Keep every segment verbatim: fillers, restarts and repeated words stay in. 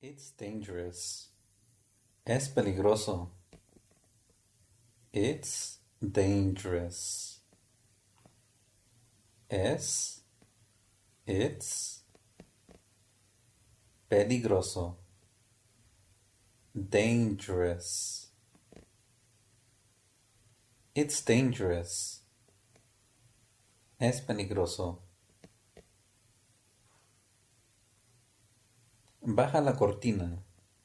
It's dangerous. Es peligroso. It's dangerous. Es, it's peligroso. Dangerous. It's dangerous. Es peligroso. Baja la cortina.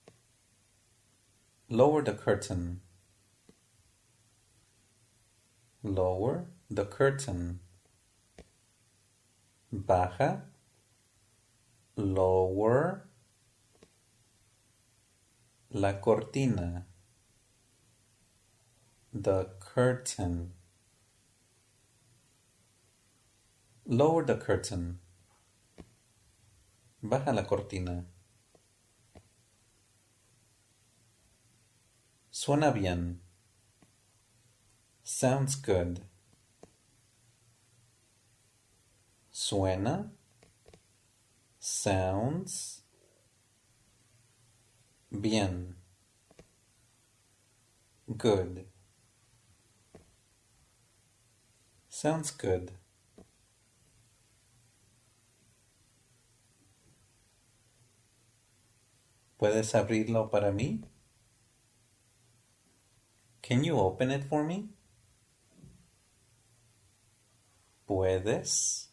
Lower the curtain. Lower the curtain. Baja. Lower la cortina. The curtain. Lower the curtain. Baja la cortina. Suena bien. Sounds good. Suena. Sounds. Bien. Good. Sounds good. ¿Puedes abrirlo para mí? Can you open it for me? ¿Puedes?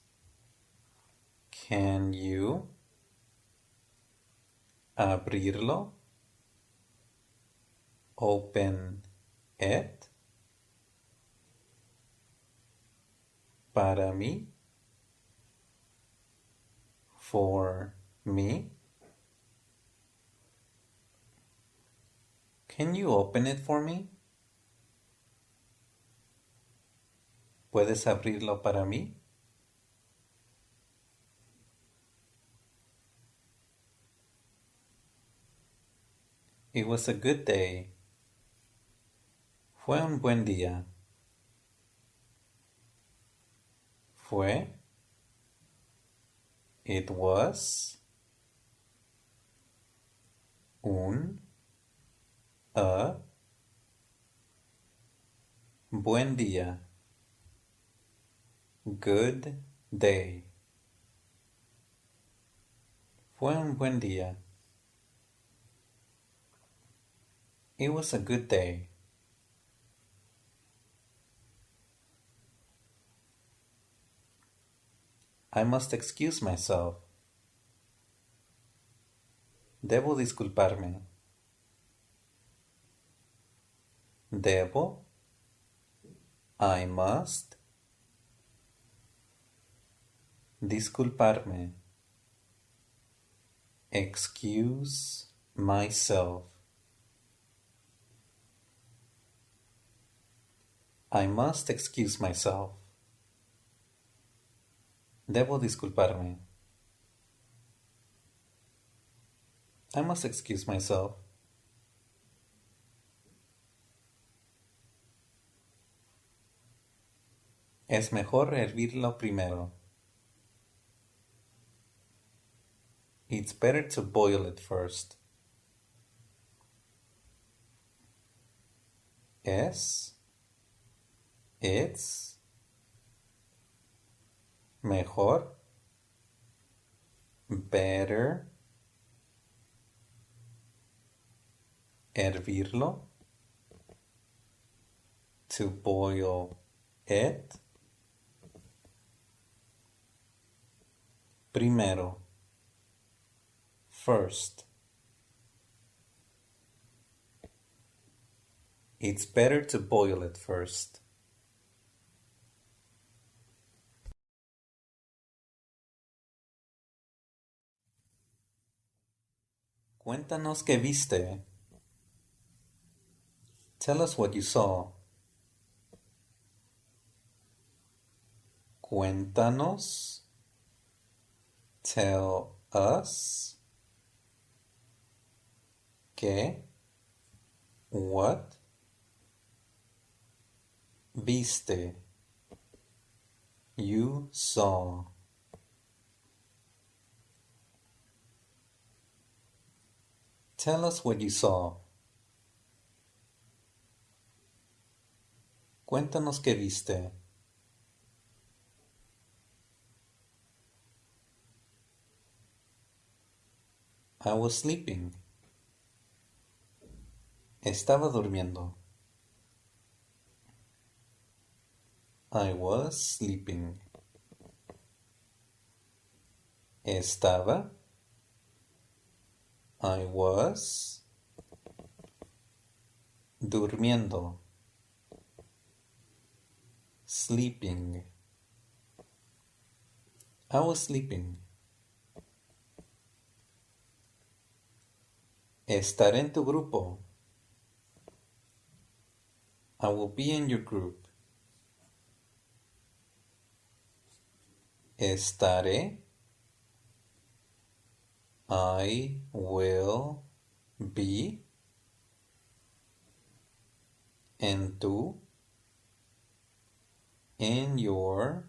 Can you abrirlo? Open it. Para mí. For me. Can you open it for me? ¿Puedes abrirlo para mí? It was a good day. Fue un buen día. Fue. It was. Un. A. Buen día. Good day. Fue un buen día. It was a good day. I must excuse myself. Debo disculparme. Debo. I must. Disculparme. Excuse myself. I must excuse myself. Debo disculparme. I must excuse myself. Es mejor hervirlo primero. It's better to boil it first. Es. It's. Mejor. Better. Hervirlo. To boil it. Primero. First. It's better to boil it first. Cuéntanos qué viste. Tell us what you saw. Cuéntanos. Tell us. ¿Qué? What? Viste. You saw. Tell us what you saw. Cuéntanos qué viste. I was sleeping. Estaba durmiendo. I was sleeping. Estaba. I was. Durmiendo. Sleeping. I was sleeping. Estaré en tu grupo. I will be in your group. Estaré. I will be. En tu. In your.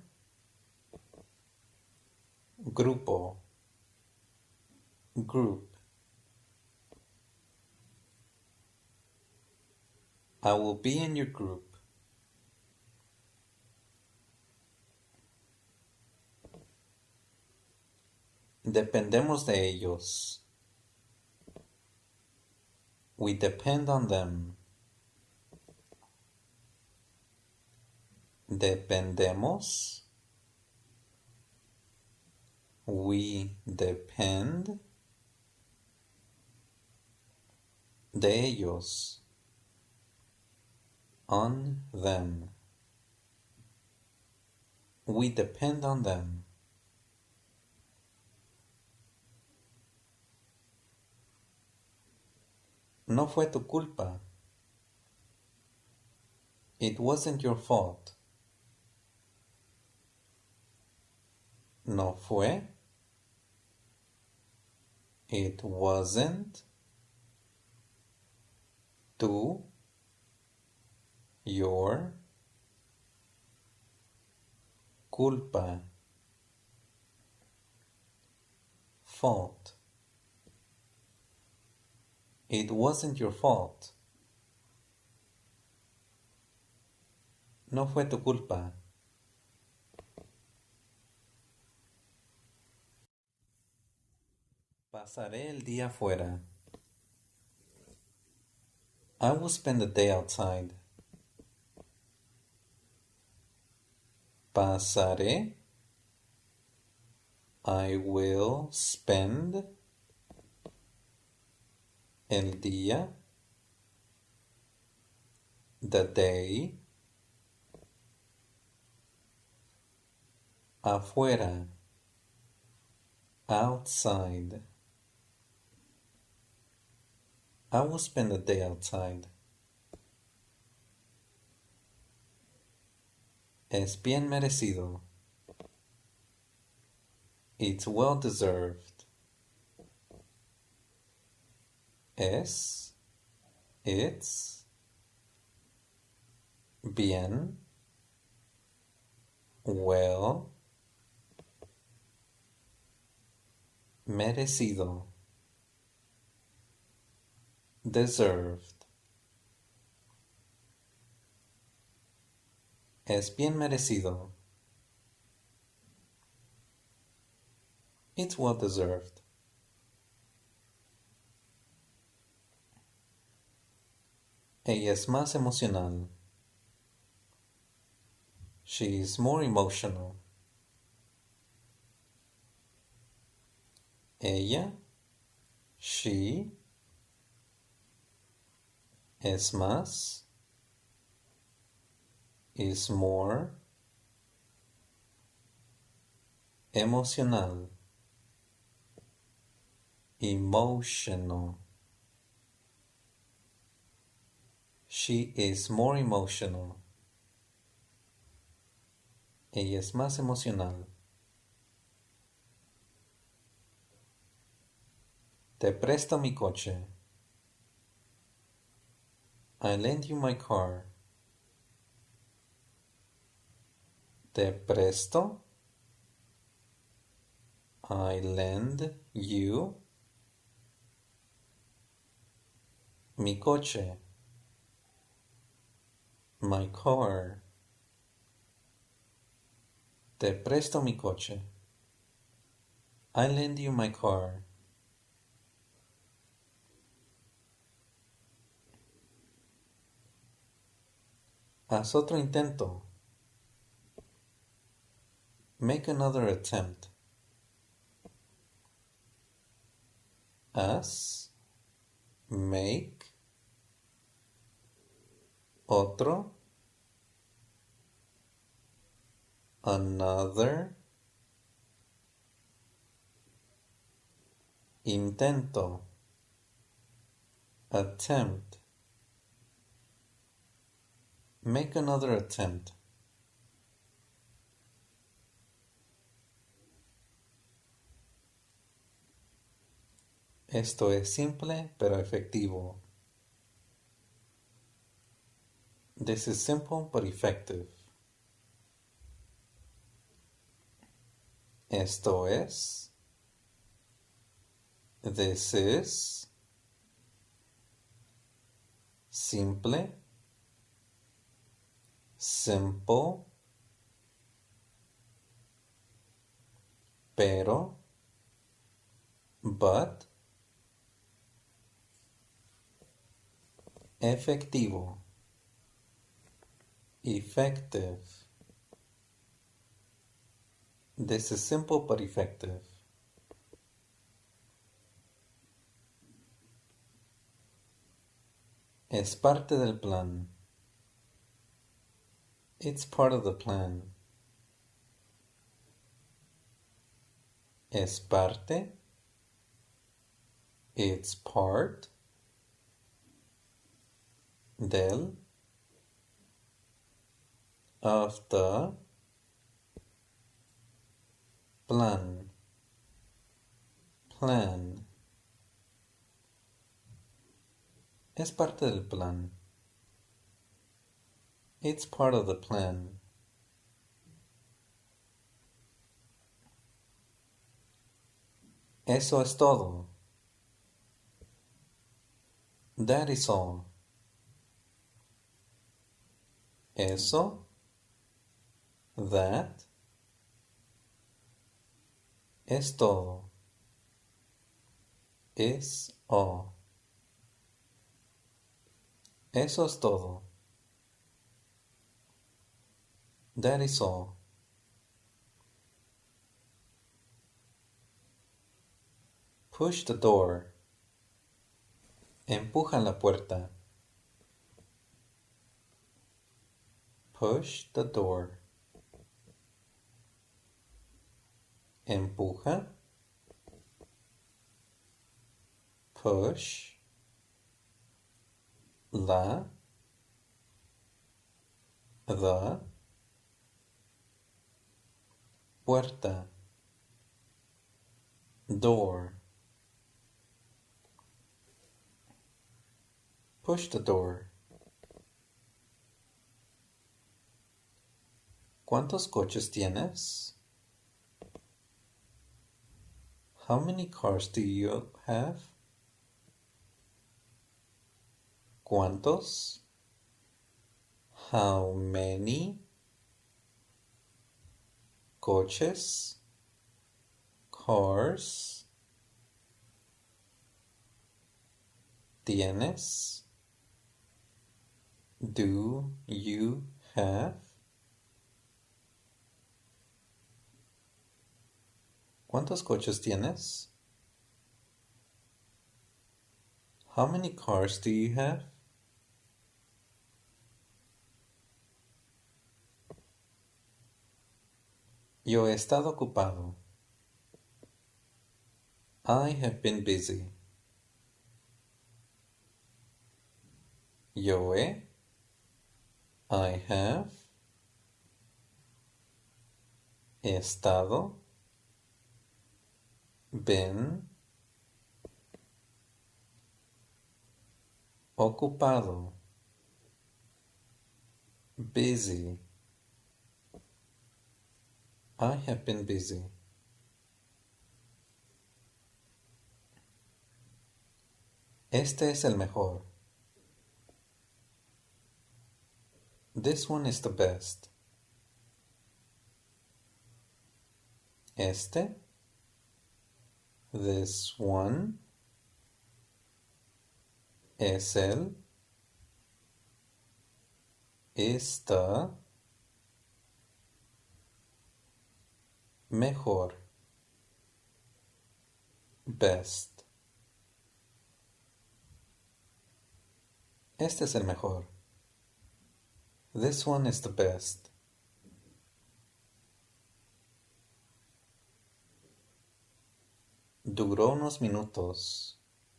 Grupo. Group. I will be in your group. Dependemos de ellos. We depend on them. Dependemos. We depend de ellos. On them. We depend on them. No fue tu culpa. It wasn't your fault. No fue. It wasn't. Tu. Your. Culpa. Fault. It wasn't your fault. No fue tu culpa. Pasaré el día fuera. I will spend the day outside. Pasaré. I will spend el día. The day. Afuera. Outside. I will spend the day outside. Es bien merecido. It's well deserved. Es. It's. Bien. Well. Merecido. Deserved. Es bien merecido. It's well deserved. Ella es más emocional. She is more emotional. Ella, she, es más, is more, emocional, emotional. She is more emotional. Ella es más emocional. Te presto mi coche. I lend you my car. Te presto. I lend you Mi coche. My car. Te presto mi coche. I lend you my car. Haz otro intento. Make another attempt. Haz. Make. Otro. Another. Intento. Attempt. Make another attempt. Esto es simple pero efectivo. This is simple but effective. Esto es. This is. Simple. Simple. Pero. But. Efectivo. Effective. This is simple but effective. Es parte del plan. It's part of the plan. Es parte. It's part. Del. Of the. Plan. Plan. Es parte del plan. It's part of the plan. Eso es todo. That is all. Eso. That. Es todo. Es all. Eso es todo. That is all. Push the door. Empuja la puerta. Push the door. Empuja. Push. La. The. Puerta. Door. Push the door. ¿Cuántos coches tienes? How many cars do you have? ¿Cuántos? How many? Coches. Cars. ¿Tienes? Do you have? ¿Cuántos coches tienes? How many cars do you have? Yo he estado ocupado. I have been busy. Yo he. I have. Estado. Been. Ocupado. Busy. I have been busy. Este es el mejor. This one is the best. Este. This one. Es el. Esta. Mejor. Best. Este es el mejor. This one is the best. Duró unos minutos.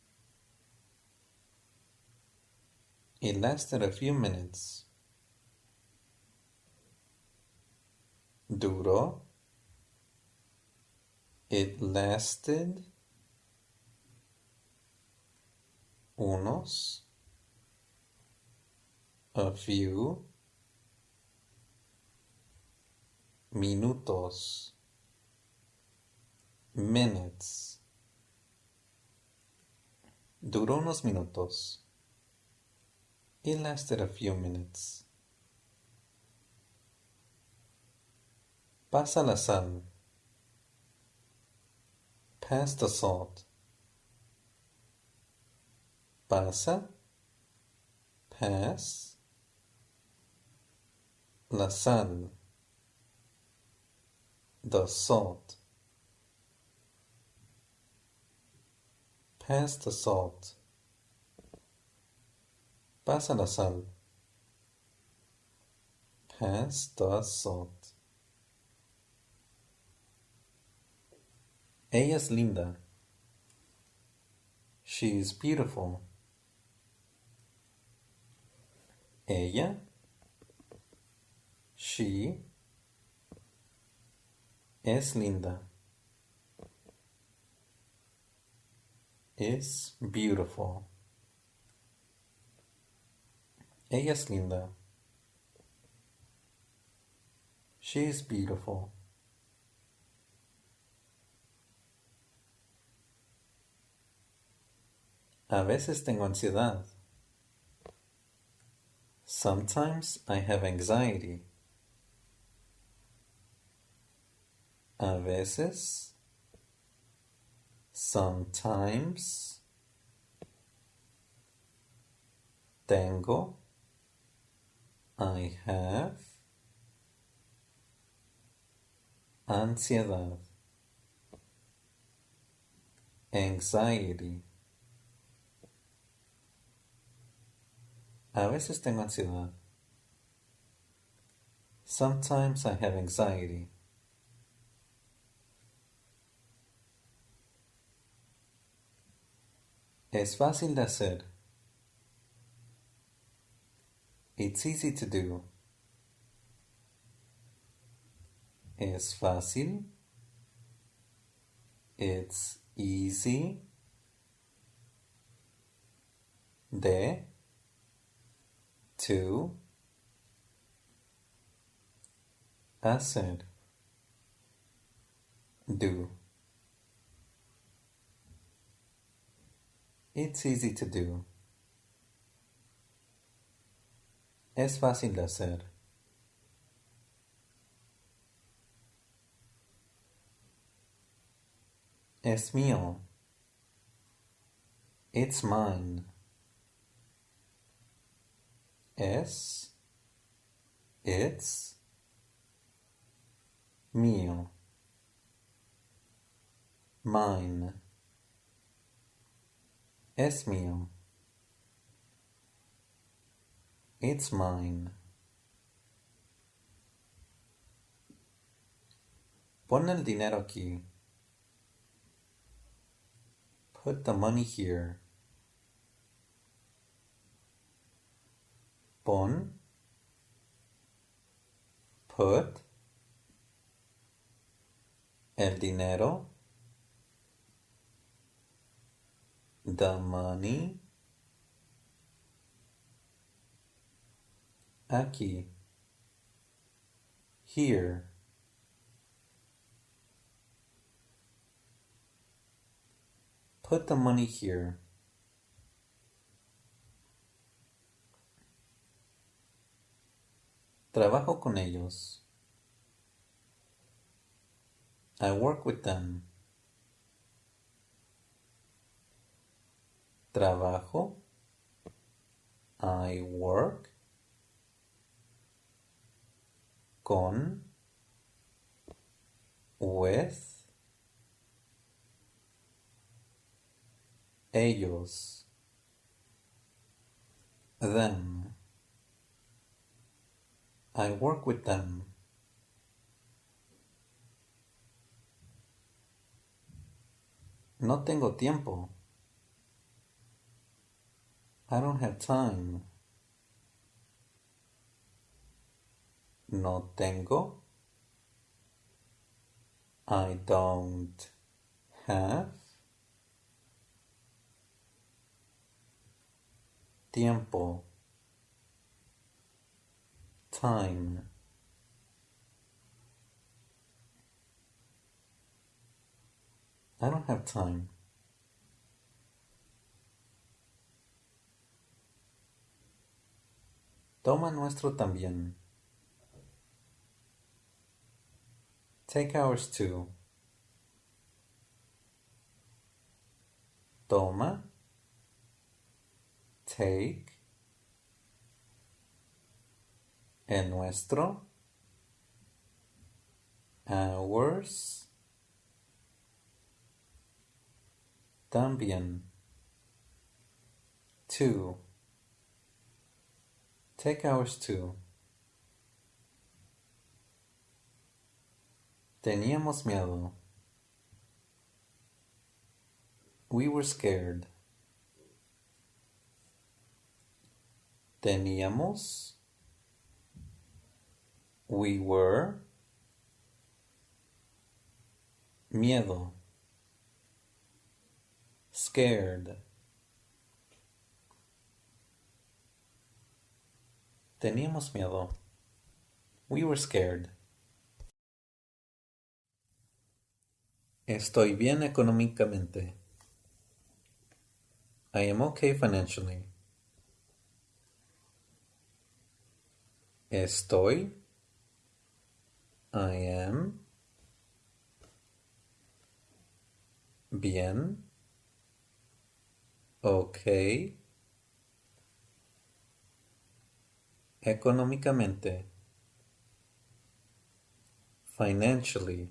It lasted a few minutes. Duró. It lasted. Unos. A few. Minutos. Minutes. Duró unos minutos. It lasted a few minutes. Pasa la sal. Pass the salt. Pasa. Pass. La sal. The salt. Pass the salt. Pasa la sal. Pass the salt. Ella es linda. She is beautiful. Ella. She. Es linda. Is beautiful. Ella es linda. She is beautiful. A veces tengo ansiedad. Sometimes I have anxiety. A veces. Sometimes. Tengo. I have. Ansiedad. Anxiety. A veces tengo ansiedad. Sometimes I have anxiety. Es fácil de hacer. It's easy to do. Es fácil. It's easy. De. To. Hacer. Do. It's easy to do. Es fácil de hacer. Es mío. It's mine. Es. It's. Mío. Mine. Es mío. It's mine. Pon el dinero aquí. Put the money here. Pon. Put. El dinero. The money. Aquí. Here. Put the money here. Trabajo con ellos. I work with them. Trabajo. I work. Con. With. Ellos. Them. I work with them. No tengo tiempo. I don't have time. No tengo. I don't have. Tiempo. Time. I don't have time. Toma nuestro también. Take ours too. Toma. Take. El nuestro. Ours. También. Too. Take ours too. Teníamos miedo. We were scared. Teníamos. We were. Miedo. Scared. Teníamos miedo. We were scared. Estoy bien económicamente. I am okay financially. Estoy. I am. Bien. Okay. Económicamente. Financially.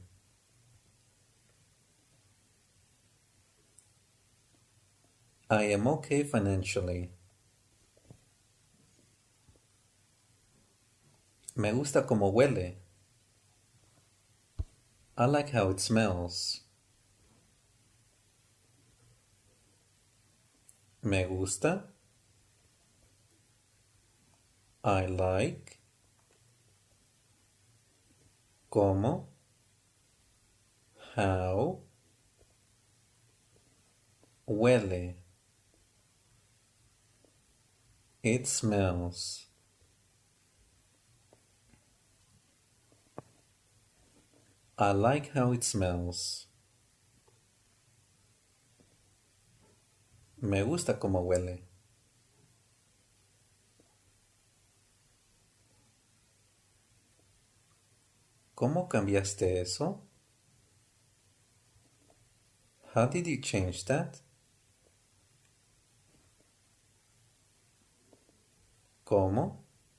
I am okay financially. Me gusta como huele. I like how it smells. Me gusta. I like. Como. How. Huele. It smells. I like how it smells. Me gusta como huele. ¿Cómo cambiaste eso? How did you change that? ¿Cómo?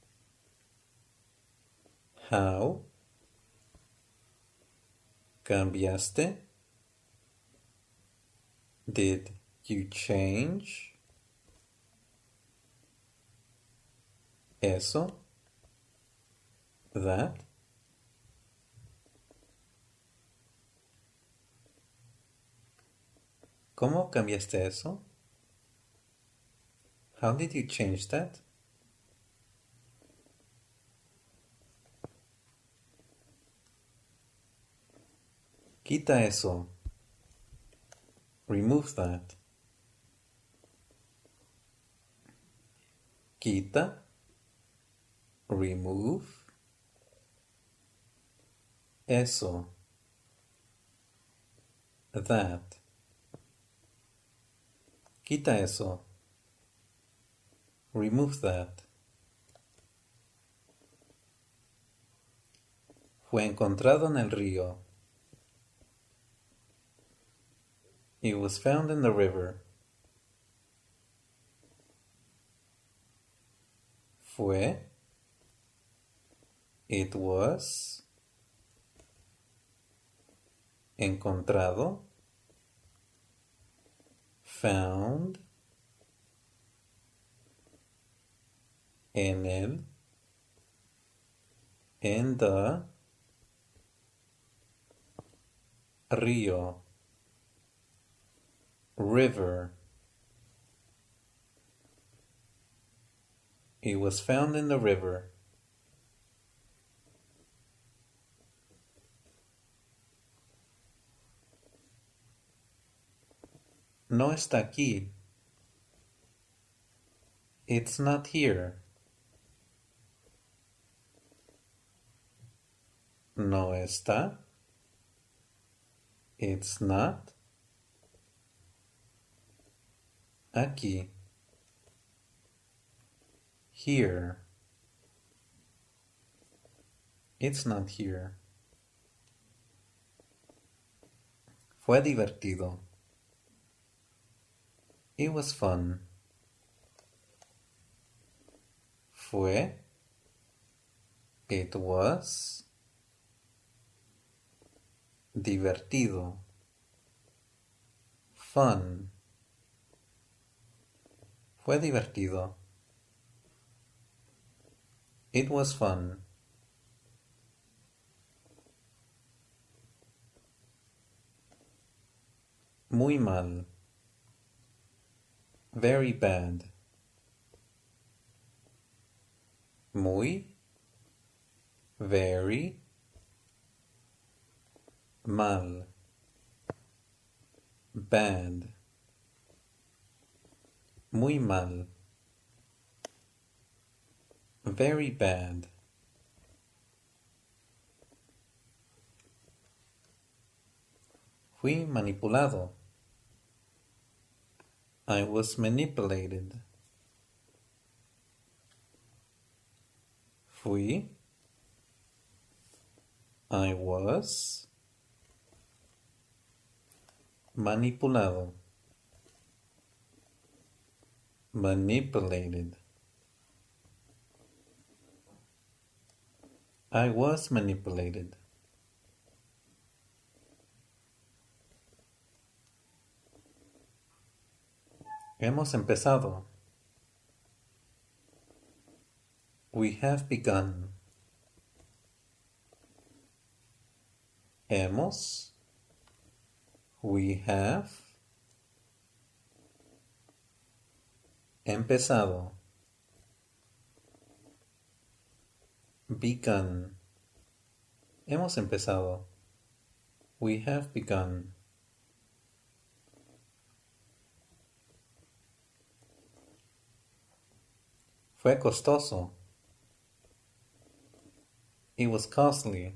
How? ¿Cambiaste? Did you change? Eso? That? ¿Cómo cambiaste eso? How did you change that? Quita eso. Remove that. Quita. Remove. Eso. That. Quita eso. Remove that. Fue encontrado en el río. It was found in the river. Fue. It was. Encontrado. Found. En el. In the. Río. River. It was found in the river. No está aquí. It's not here. No está. It's not. Aquí. Here. It's not here. Fue divertido. It was fun. Fue. It was. Divertido. Fun. Fue divertido. It was fun. Muy mal. Very bad. Muy. Very. Mal. Bad. Muy mal. Very bad. Fui manipulado. I was manipulated. Fui. I was. Manipulado. Manipulated. I was manipulated. Hemos empezado. We have begun. Hemos. We have. Empezado. Begun. Hemos empezado. We have begun. Fue costoso. It was costly.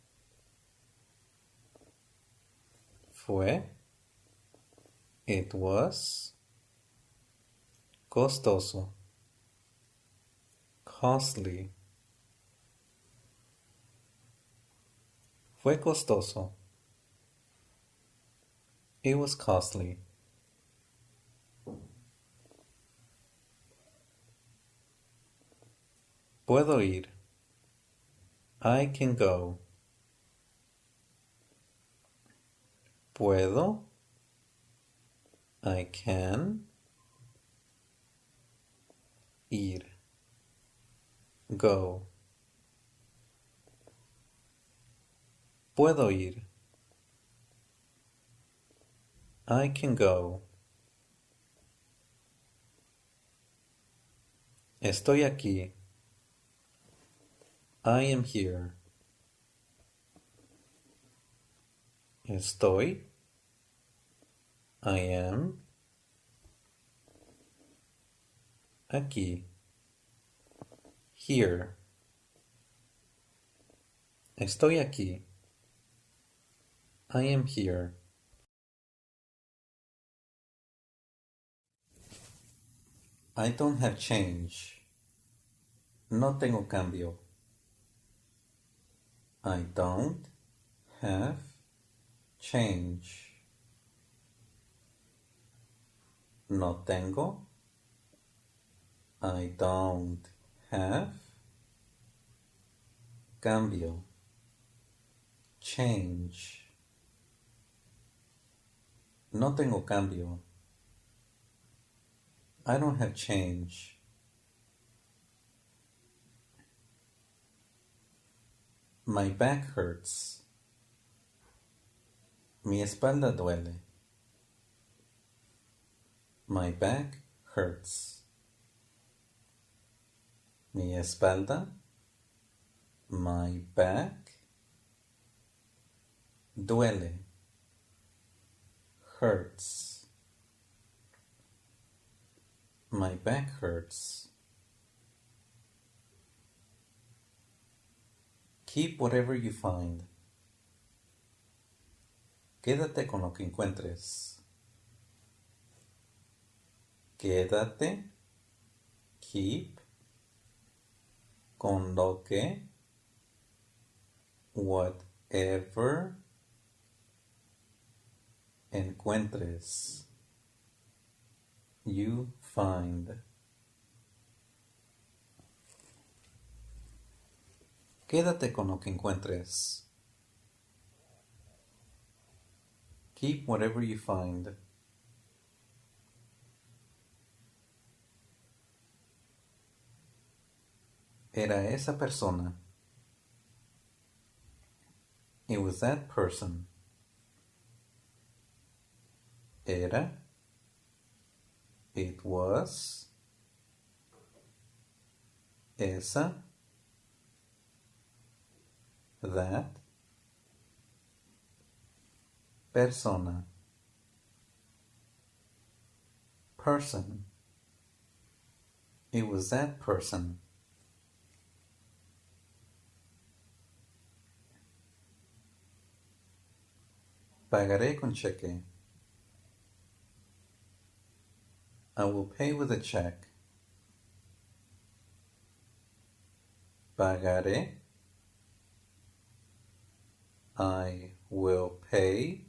Fue. It was. Costoso. Costly. Fue costoso. It was costly. Puedo ir. I can go. Puedo. I can. Ir. Go. Puedo ir. I can go. Estoy aquí. I am here. Estoy. I am. Aquí. Here. Estoy aquí. I am here. I don't have change. No tengo cambio. I don't have change. No tengo. I don't have cambio. Change. No tengo cambio. I don't have change. My back hurts. Mi espalda duele. My back hurts. Mi espalda. My back. Duele. Hurts. My back hurts. Keep whatever you find. Quédate con lo que encuentres. Quédate. Keep. Con lo que. Whatever. Encuentres. You find. Quédate con lo que encuentres. Keep whatever you find. Era esa persona. It was that person. Era. It was. Esa. That. Persona. Person. It was that person. Pagaré con cheque. I will pay with a check. Pagaré. I will pay.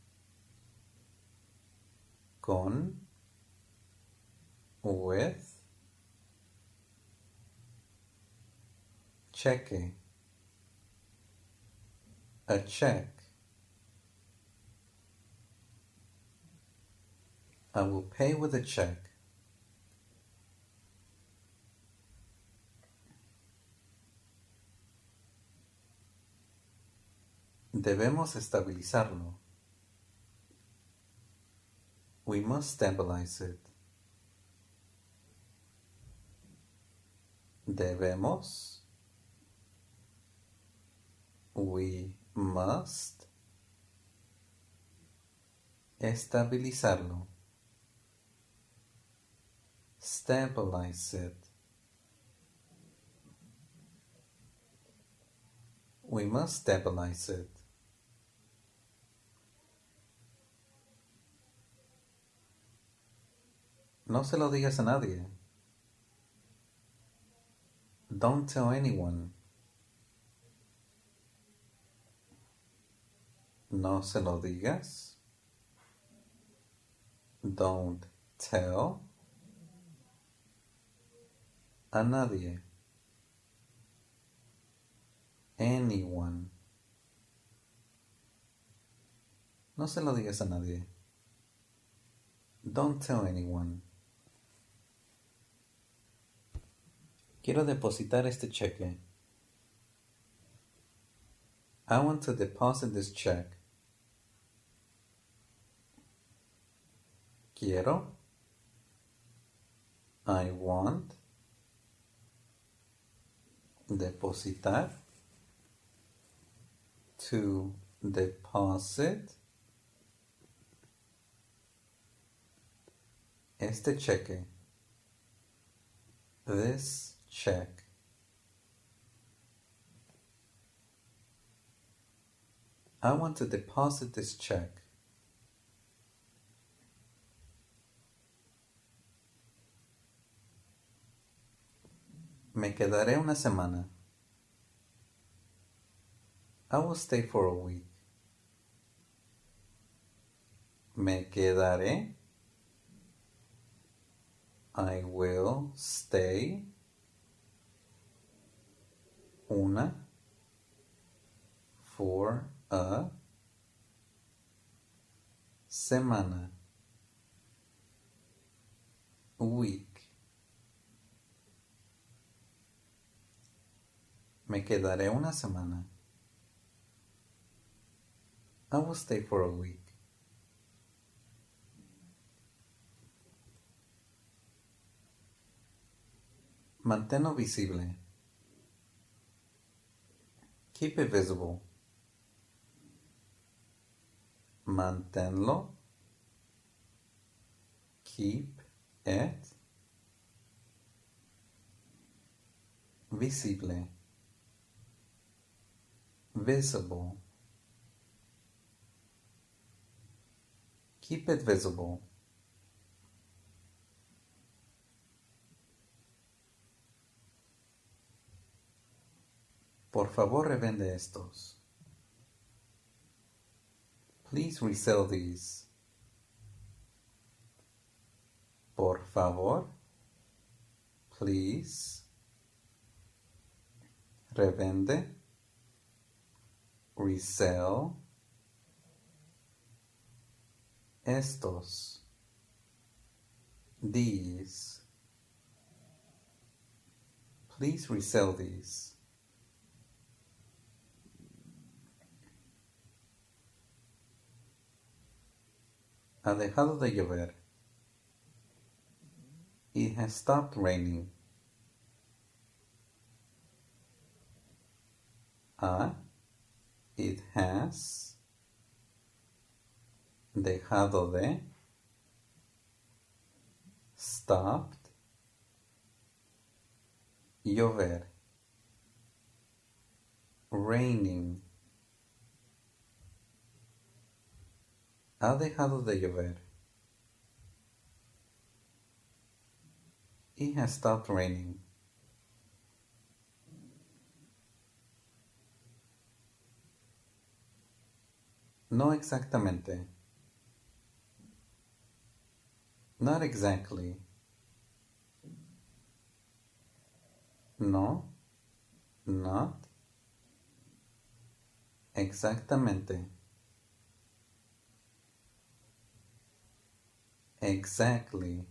Con. With. Cheque. A check. I will pay with a check. Debemos estabilizarlo. We must stabilize it. Debemos. We must. Estabilizarlo. Stabilize it. We must stabilize it. No se lo digas a nadie. Don't tell anyone. No se lo digas. Don't tell. A nadie. Anyone. No se lo digas a nadie. Don't tell anyone. Quiero depositar este cheque. I want to deposit this check. Quiero. I want. Depositar. To deposit. Este cheque. This check. I want to deposit this check. Me quedaré una semana. I will stay for a week. Me quedaré. I will stay. Una. For a semana. Week. Me quedaré una semana. I will stay for a week. Manténlo visible. Keep it visible. Manténlo. Keep it visible. Visible. Keep it visible. Por favor, revende estos. Please resell these. Por favor. Please. Revende. Resell. Estos. These. Please resell these. Ha dejado de llover. It has stopped raining. Ha. It has. Dejado de. Stopped. Llover. Raining. Ha dejado de llover. It has stopped raining. No exactamente. Not exactly. No. Not. Exactamente. Exactly.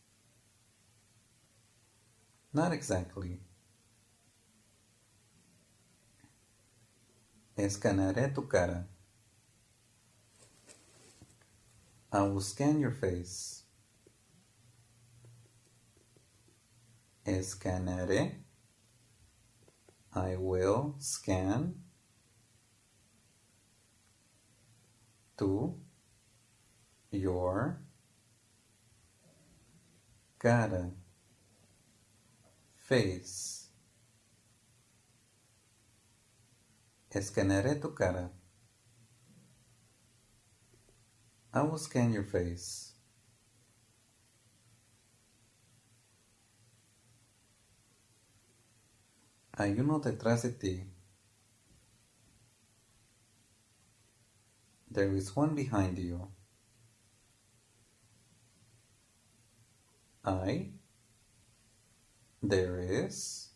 Not exactly. Escanearé tu cara. I will scan your face. Escanearé. I will scan. Tu. Your. Cara. Face. Escanearé tu cara. I will scan your face. Hay uno detrás de ti. There is one behind you. I. There is.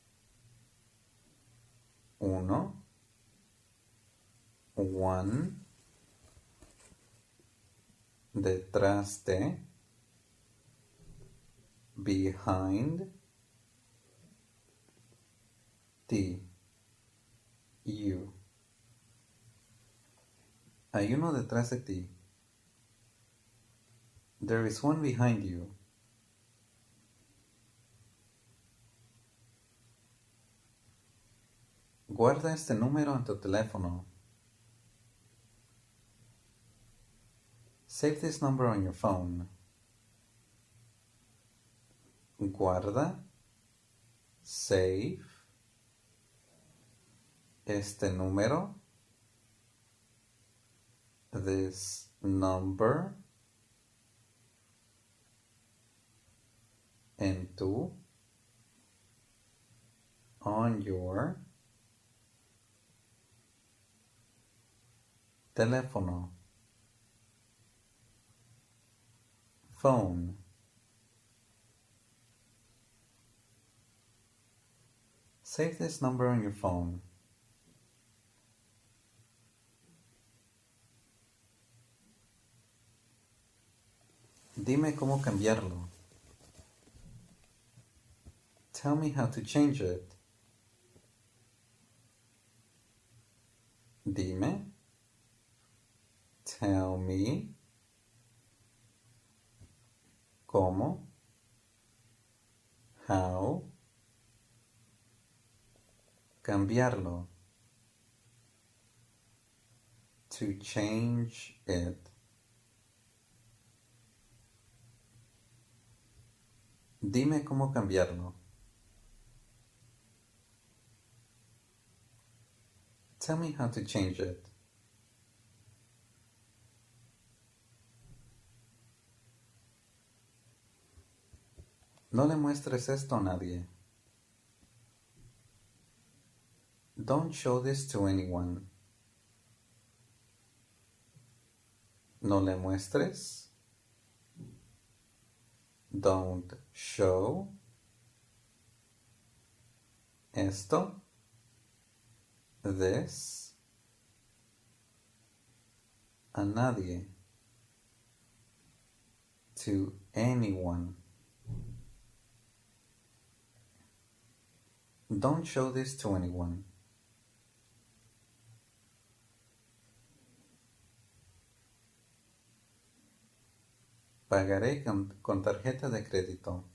Uno. One. Detrás de. Behind. Ti. You. Hay uno detrás de ti. There is one behind you. Guarda este número en tu teléfono. Save this number on your phone. Guarda. Save. Este número. This number. En tu. On your. teléfono, phone. Save this number on your phone. Dime cómo cambiarlo. Tell me how to change it. Dime. Tell me. Cómo. How. Cambiarlo. To change it. Dime cómo cambiarlo. Tell me how to change it. No le muestres esto a nadie. Don't show this to anyone. No le muestres. Don't show esto, this, a nadie, to anyone. Don't show this to anyone. Pagaré con, con tarjeta de crédito.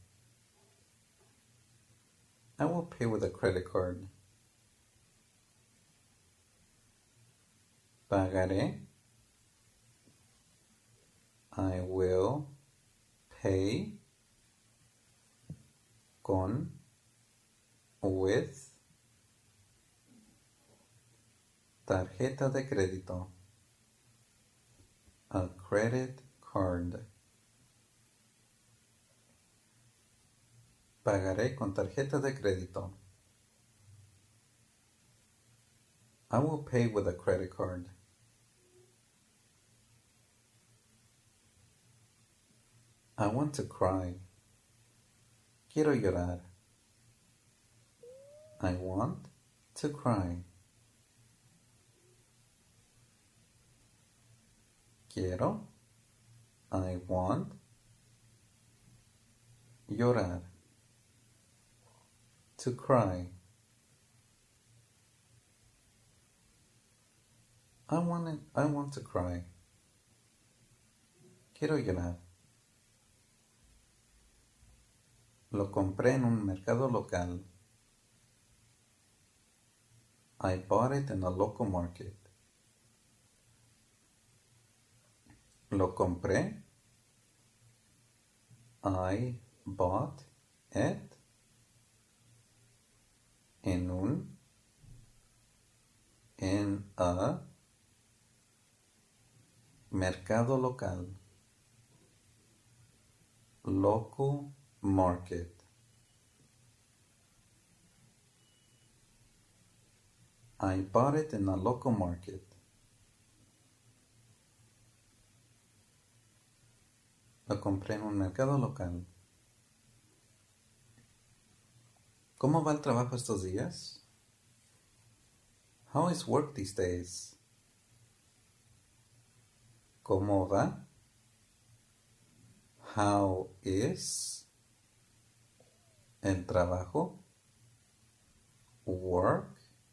I will pay with a credit card. Pagaré. I will pay con, with, tarjeta de crédito. A credit card. Pagaré con tarjeta de crédito. I will pay with a credit card. I want to cry. Quiero llorar. I want to cry. Quiero. I want. Llorar. To cry. I want it, I want to cry. Quiero llorar. Lo compré en un mercado local. I bought it in a local market. Lo compré. I bought it en un, en a mercado local. Local market. I bought it in a local market. Lo compré en un mercado local. ¿Cómo va el trabajo estos días? How is work these days? ¿Cómo va? How is el trabajo? Work.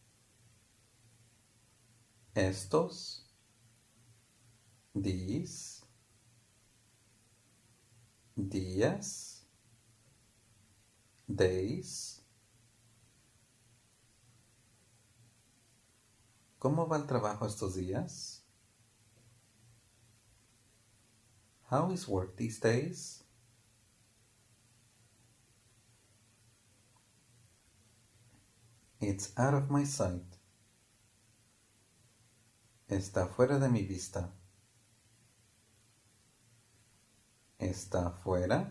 Estos. These. Días. Days. ¿Cómo va el trabajo estos días? How is work these days? It's out of my sight. Está fuera de mi vista. Está fuera.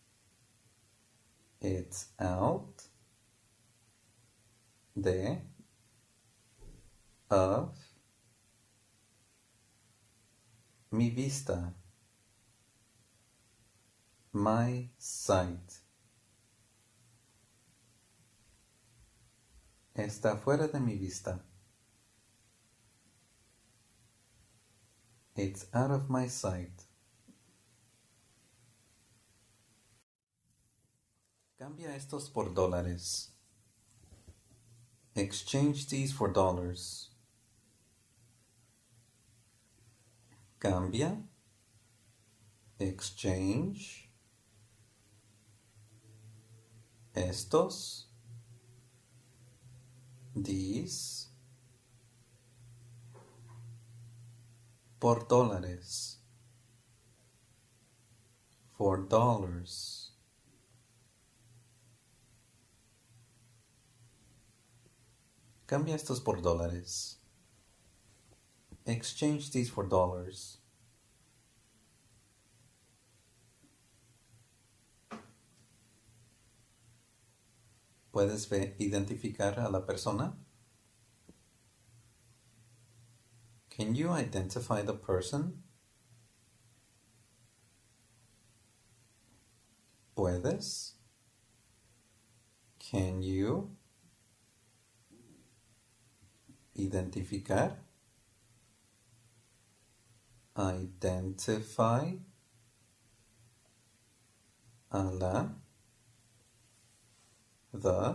It's out. De. Of. Mi vista. My sight. Está fuera de mi vista. It's out of my sight. Cambia estos por dólares. Exchange these for dollars. Cambia. Exchange. Estos. These. Por dólares. For dollars. Cambia estos por dólares. Exchange these for dollars. ¿Puedes ver, identificar a la persona? Can you identify the person? ¿Puedes? Can you identificar? Identify a la, the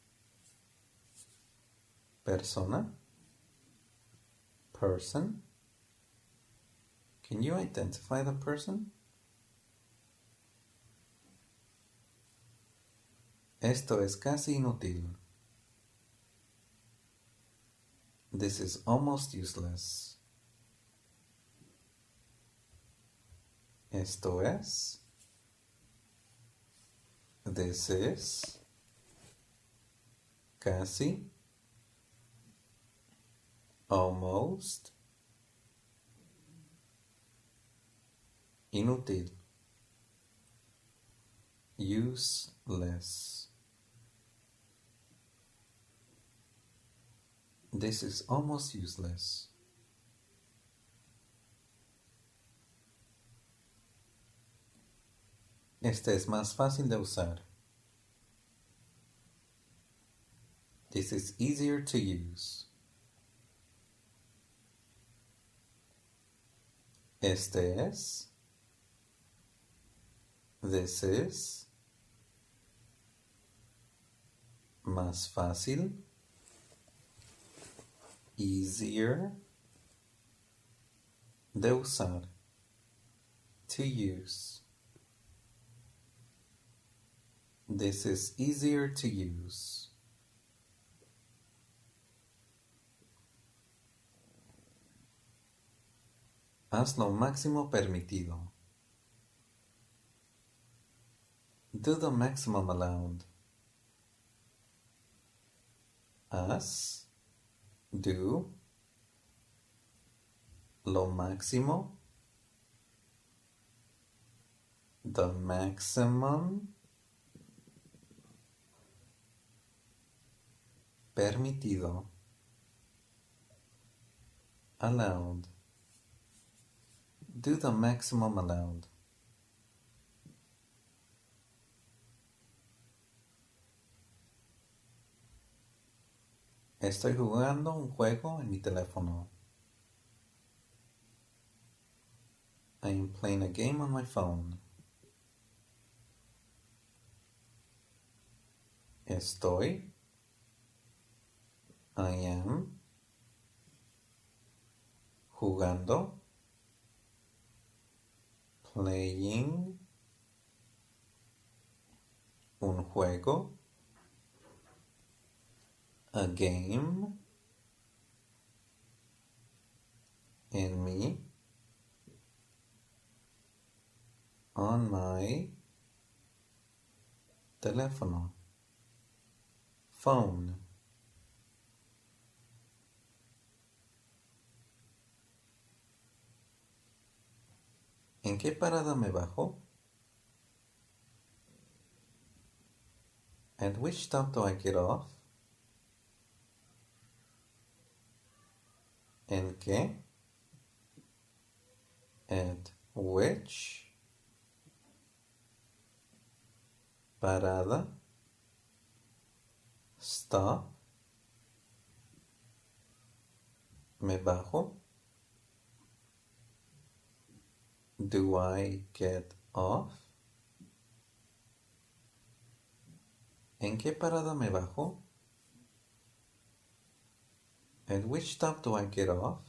persona, person. Can you identify the person? Esto es casi inútil. This is almost useless. Esto es. This is. Casi. Almost. Inútil. Useless. This is almost useless. Este es más fácil de usar. This is easier to use. Este es. This is. Más fácil. Easier. De usar. To use. This is easier to use. Haz lo máximo permitido. Do the maximum allowed. Haz. Do. Lo máximo. The maximum. Permitido. Allowed. Do the maximum allowed. Estoy jugando un juego en mi teléfono. I am playing a game on my phone. Estoy. I am. Jugando. Playing. Un juego. A game. En mi. On my. Teléfono. Phone. ¿En qué parada me bajo? At which stop do I get off? ¿En qué? At which parada, stop, me bajo? Do I get off? ¿En qué parada me bajo? At which stop do I get off?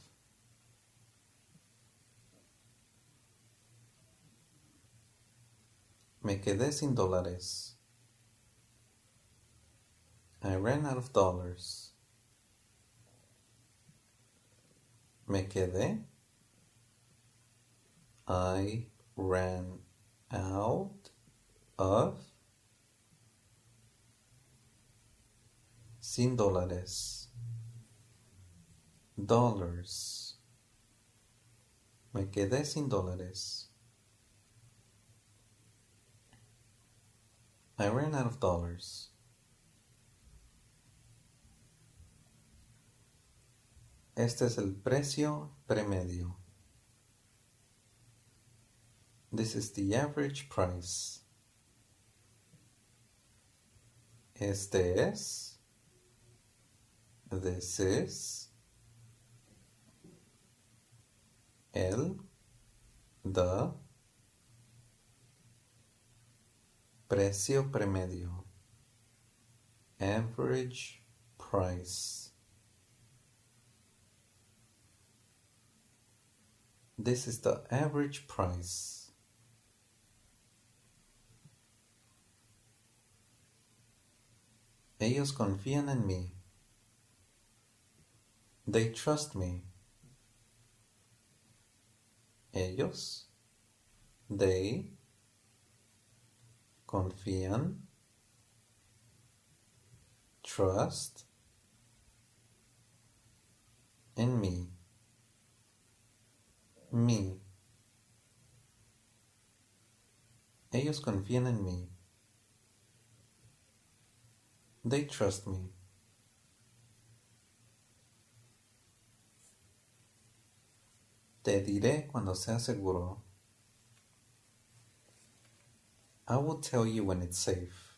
Me quedé sin dólares. I ran out of dollars. Me quedé. I ran out of. Sin dólares. Dollars. Me quedé sin dólares. I ran out of dollars. Este es el precio promedio. This is the average price. Este es. This is. El. The. Precio promedio. Average price. This is the average price. Ellos confían en mí. They trust me. Ellos. They. Confían. Trust. En mí. Me. Ellos confían en mí. They trust me. Te diré cuando sea seguro. I will tell you when it's safe.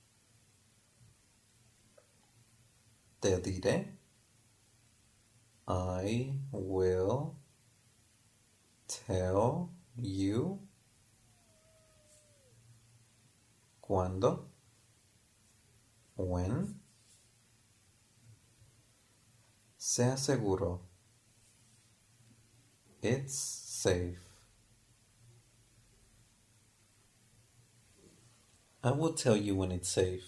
Te diré. I will tell you. ¿Cuándo? When. Sea seguro. It's safe. I will tell you when it's safe.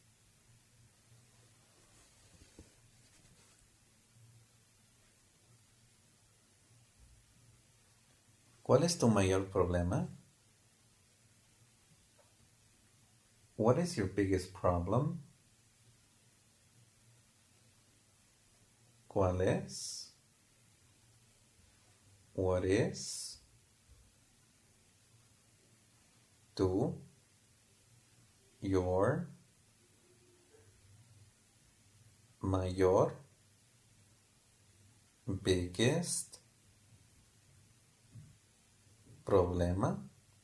¿Cuál es tu mayor problema? What is your biggest problem? ¿Cuál es? What is? Tu. Your. Mayor. Biggest. Problema.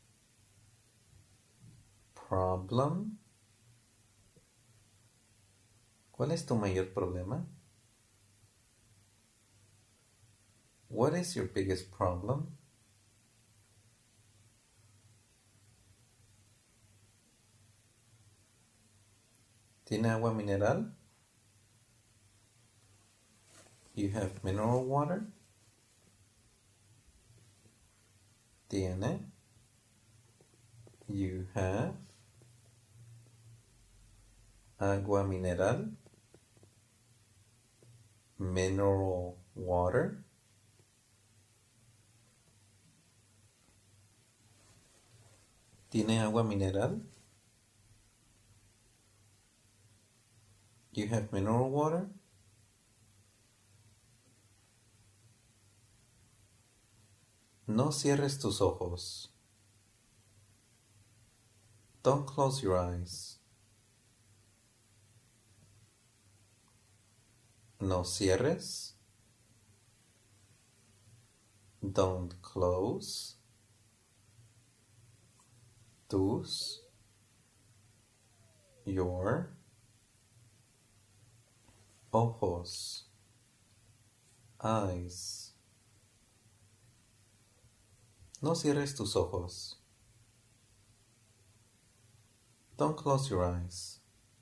Problem. ¿Cuál es tu mayor problema? What is your biggest problem? ¿Tiene agua mineral? You have mineral water? Tiene. You have. Agua mineral. Mineral water. ¿Tiene agua mineral? You have mineral water? No cierres tus ojos. Don't close your eyes. No cierres. Don't close tus, your ojos, eyes. No cierres tus ojos. Don't close your eyes.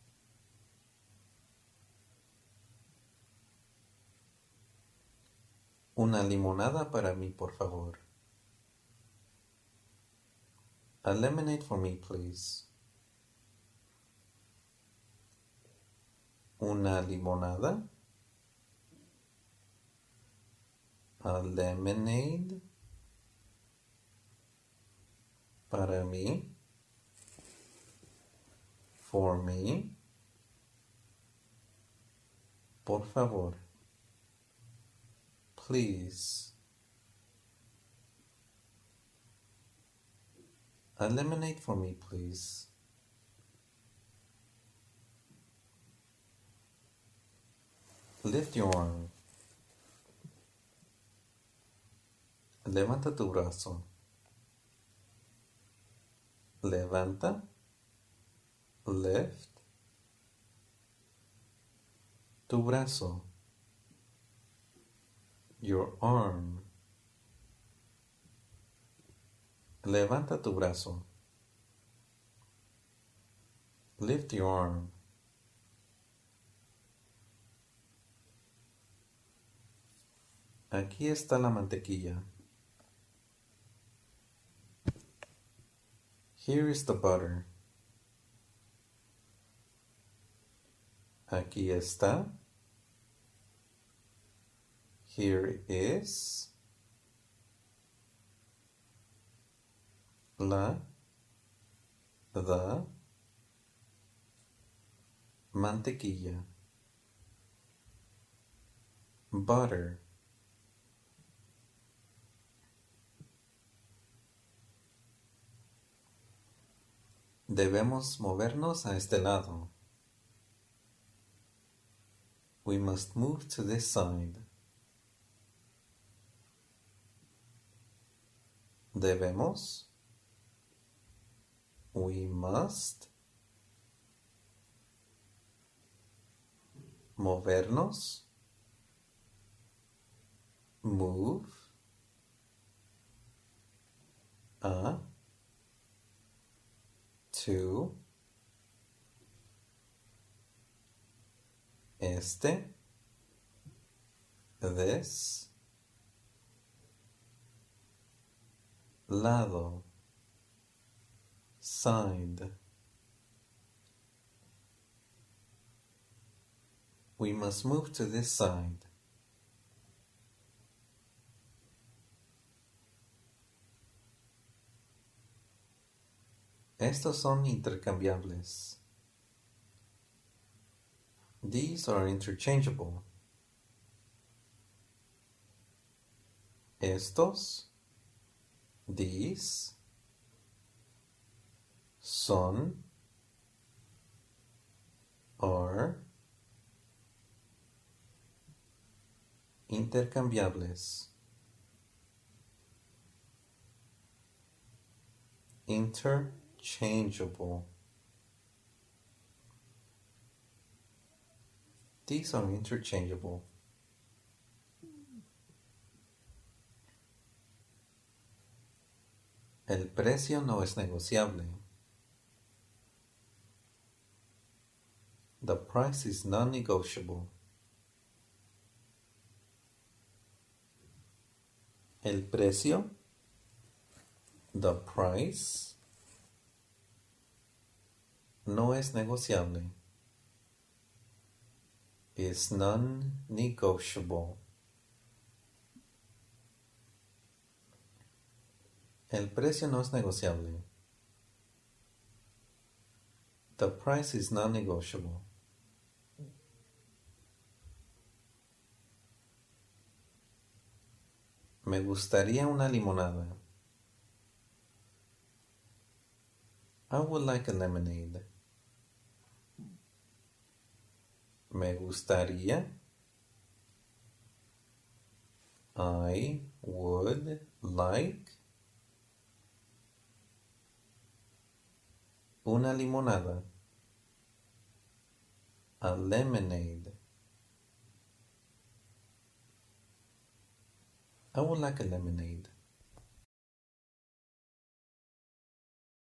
Una limonada para mí, por favor. A lemonade for me, please. Una limonada. A lemonade para mí. For me. Por favor. Please. A lemonade for me, please. Lift your arm. Levanta tu brazo. Levanta. Lift. Tu brazo. Your arm. Levanta tu brazo. Lift your arm. Aquí está la mantequilla. Here is the butter. Aquí está. Here is la, the mantequilla. Butter. Debemos movernos a este lado. We must move to this side. Debemos. We must. Movernos. Move. A. To. Este. This. Lado. Side. We must move to this side. Estos son intercambiables. These are interchangeable. Estos, these, son, are, intercambiables. Interchangeable. These are interchangeable. El precio no es negociable. The price is non-negotiable. El precio, the price, no es negociable. Is non-negotiable. El precio no es negociable. The price is non-negotiable. Me gustaría una limonada. I would like a lemonade. Me gustaría. I would like una limonada, a lemonade. I would like a lemonade.